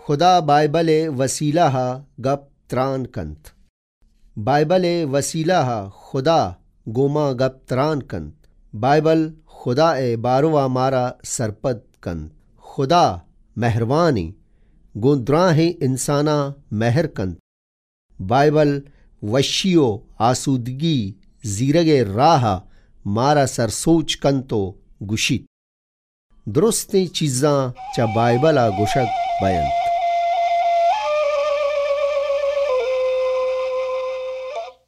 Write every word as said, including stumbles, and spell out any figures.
खुदा बाइबले वसीला हा गप त्रान कंत। बाइबले वसीला हा खुदा गोमा गप त्रान कंत। बाइबल खुदा ए बारवा मारा सरपद कंत। खुदा मेहरबानी गोद्रा है इंसाना महर कंत। बाइबल वशियो आसूदगी जीरगे राह मारा सरसोच कंतो गुशित। दुरुस्ती चीज़ां चा बाइबला गुशक बयन।